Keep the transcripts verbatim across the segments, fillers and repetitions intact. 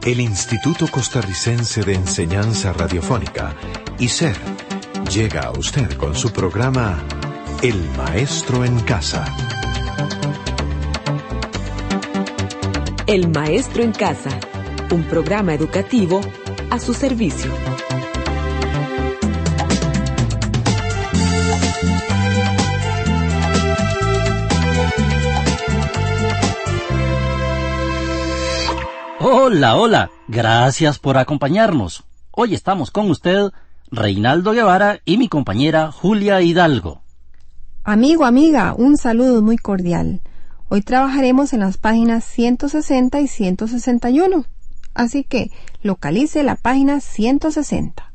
El Instituto Costarricense de Enseñanza Radiofónica, I C E R, llega a usted con su programa El Maestro en Casa. El Maestro en Casa, un programa educativo a su servicio. Hola, hola, gracias por acompañarnos. Hoy estamos con usted, Reinaldo Guevara y mi compañera Julia Hidalgo. Amigo, amiga, un saludo muy cordial. Hoy trabajaremos en las páginas ciento sesenta y ciento sesenta y uno, así que localice la página ciento sesenta.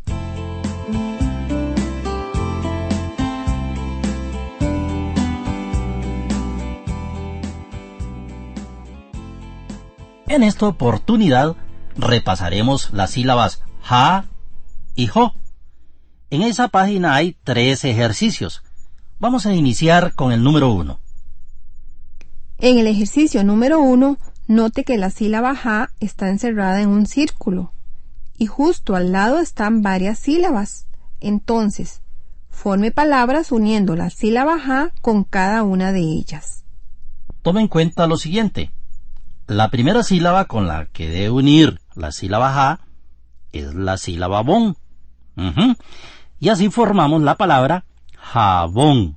En esta oportunidad repasaremos las sílabas ja y jo. En esa página hay tres ejercicios. Vamos a iniciar con el número uno. En el ejercicio número uno, note que la sílaba ja está encerrada en un círculo y justo al lado están varias sílabas. Entonces, forme palabras uniendo la sílaba ja con cada una de ellas. Tome en cuenta lo siguiente. La primera sílaba con la que debe unir la sílaba ja es la sílaba bon. Uh-huh. Y así formamos la palabra jabón.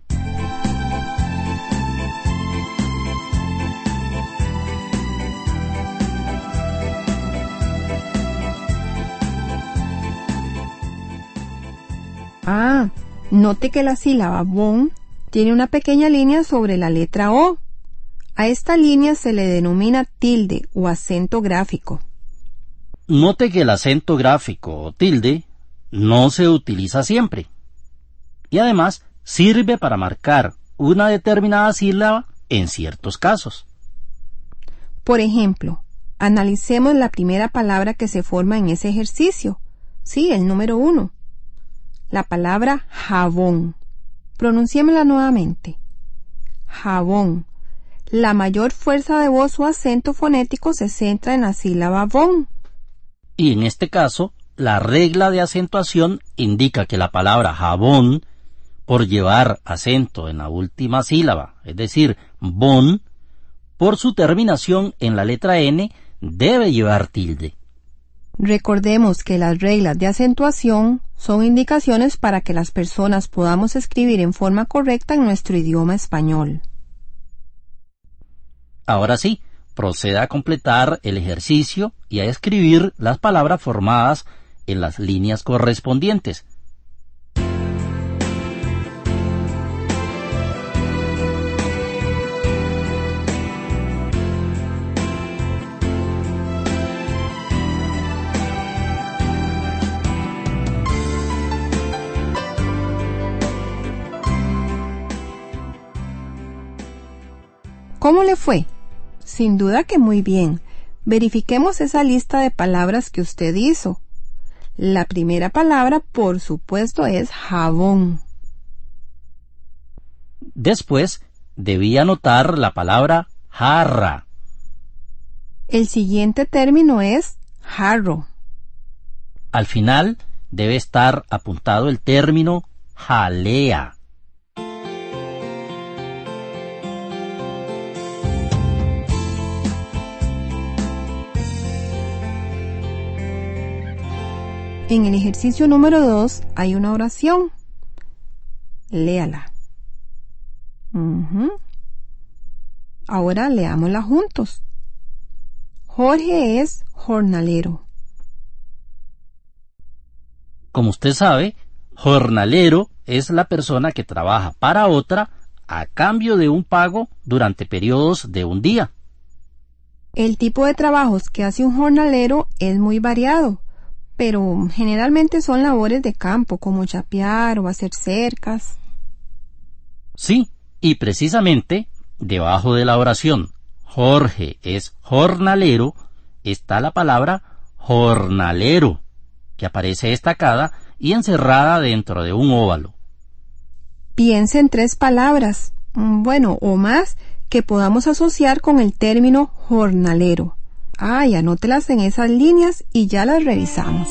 Ah, note que la sílaba bon tiene una pequeña línea sobre la letra O. A esta línea se le denomina tilde o acento gráfico. Note que el acento gráfico o tilde no se utiliza siempre. Y además sirve para marcar una determinada sílaba en ciertos casos. Por ejemplo, analicemos la primera palabra que se forma en ese ejercicio. Sí, el número uno. La palabra jabón. Pronunciémosla nuevamente. Jabón. La mayor fuerza de voz o acento fonético se centra en la sílaba bon. Y en este caso, la regla de acentuación indica que la palabra jabón, por llevar acento en la última sílaba, es decir, bon, por su terminación en la letra N, debe llevar tilde. Recordemos que las reglas de acentuación son indicaciones para que las personas podamos escribir en forma correcta en nuestro idioma español. Ahora sí, proceda a completar el ejercicio y a escribir las palabras formadas en las líneas correspondientes. ¿Cómo le fue? Sin duda que muy bien. Verifiquemos esa lista de palabras que usted hizo. La primera palabra, por supuesto, es jabón. Después, debí anotar la palabra jarra. El siguiente término es jarro. Al final, debe estar apuntado el término jalea. En el ejercicio número dos hay una oración. Léala. Uh-huh. Ahora leámosla juntos. Jorge es jornalero. Como usted sabe, jornalero es la persona que trabaja para otra a cambio de un pago durante periodos de un día. El tipo de trabajos que hace un jornalero es muy variado, pero generalmente son labores de campo, como chapear o hacer cercas. Sí, y precisamente debajo de la oración Jorge es jornalero está la palabra jornalero, que aparece destacada y encerrada dentro de un óvalo. Piense en tres palabras, bueno, o más, que podamos asociar con el término jornalero. Ay, anótelas en esas líneas y ya las revisamos.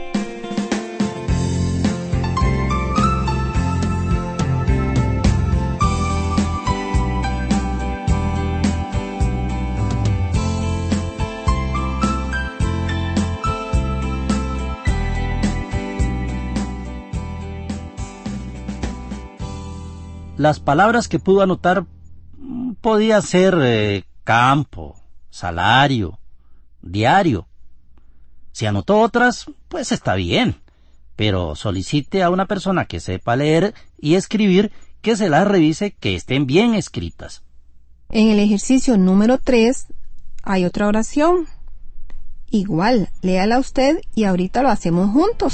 Las palabras que pudo anotar podía ser eh, campo, salario, diario. Si anotó otras, pues está bien, pero solicite a una persona que sepa leer y escribir que se las revise, que estén bien escritas. En el ejercicio número tres hay otra oración. Igual, léala usted y ahorita lo hacemos juntos.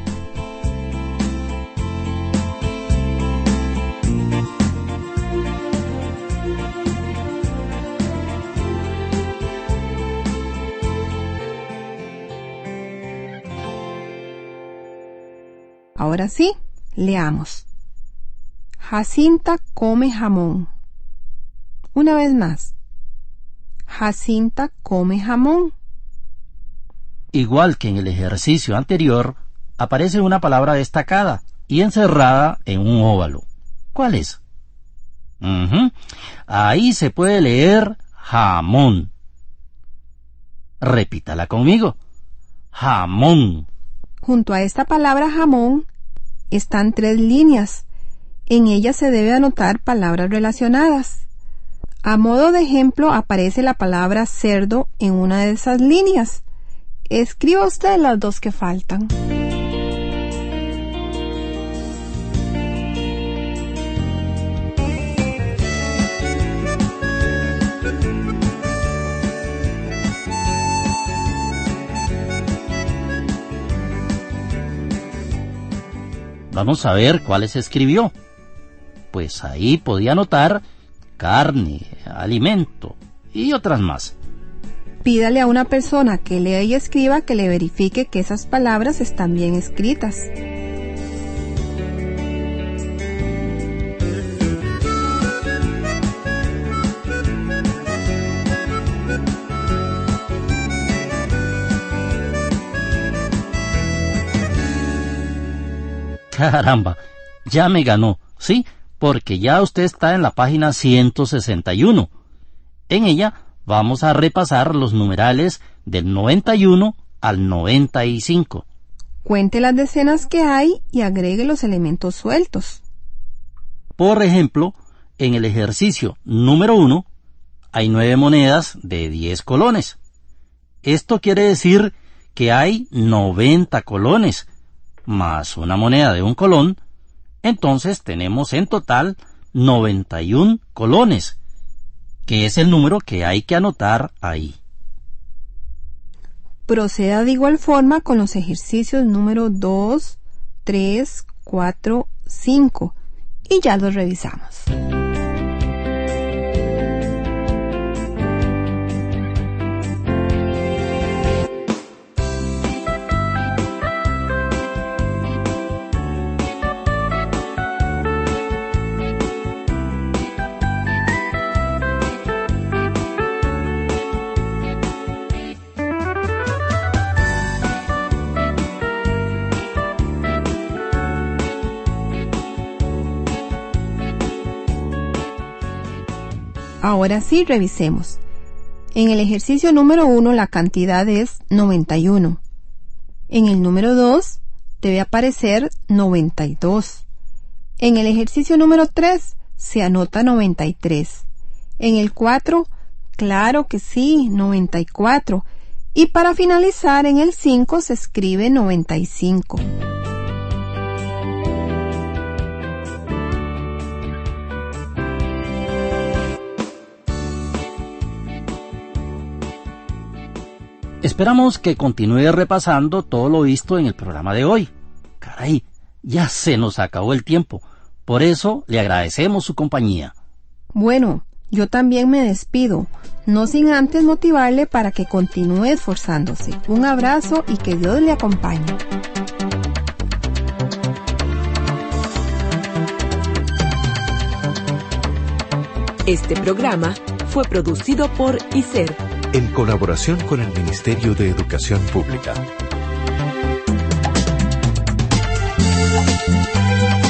Ahora sí, leamos. Jacinta come jamón. Una vez más. Jacinta come jamón. Igual que en el ejercicio anterior, aparece una palabra destacada y encerrada en un óvalo. ¿Cuál es? Uh-huh. Ahí se puede leer jamón. Repítala conmigo. Jamón. Junto a esta palabra jamón están tres líneas. En ellas se debe anotar palabras relacionadas. A modo de ejemplo aparece la palabra cerdo en una de esas líneas. Escriba usted las dos que faltan. Vamos a ver cuáles escribió. Pues ahí podía anotar carne, alimento y otras más. Pídale a una persona que lea y escriba que le verifique que esas palabras están bien escritas. Caramba, ya me ganó, ¿sí? Porque ya usted está en la página ciento sesenta y uno. En ella vamos a repasar los numerales del noventa y uno al noventa y cinco. Cuente las decenas que hay y agregue los elementos sueltos. Por ejemplo, en el ejercicio número uno hay nueve monedas de diez colones. Esto quiere decir que hay noventa colones, más una moneda de un colón. Entonces tenemos en total noventa y uno colones, que es el número que hay que anotar ahí. Proceda de igual forma con los ejercicios número dos, tres, cuatro, cinco y ya los revisamos. Ahora sí, revisemos. En el ejercicio número uno la cantidad es noventa y uno. En el número dos debe aparecer noventa y dos. En el ejercicio número tres se anota noventa y tres. En el cuatro, claro que sí, noventa y cuatro. Y para finalizar en el cinco se escribe noventa y cinco. Esperamos que continúe repasando todo lo visto en el programa de hoy. Caray, ya se nos acabó el tiempo. Por eso le agradecemos su compañía. Bueno, yo también me despido, no sin antes motivarle para que continúe esforzándose. Un abrazo y que Dios le acompañe. Este programa fue producido por I C E R, en colaboración con el Ministerio de Educación Pública.